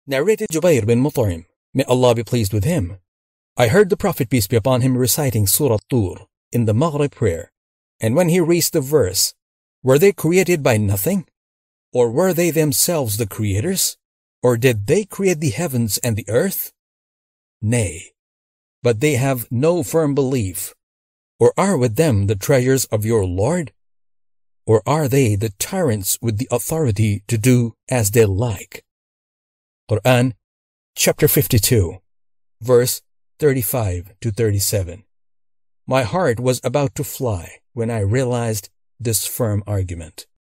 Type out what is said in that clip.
Narrated Jubair bin Mut'im, may Allah be pleased with him. I heard the Prophet, peace be upon him, reciting Surah Tur in the Maghrib prayer, and when he reached the verse, "Were they created by nothing? Or were they themselves the creators? Or did they create the heavens and the earth? Nay, but they have no firm belief. Or are with them the treasures of your Lord? Or are they the tyrants with the authority to do as they like?" Quran, chapter 52, verse 35 to 37. My heart was about to fly when I realized this firm argument.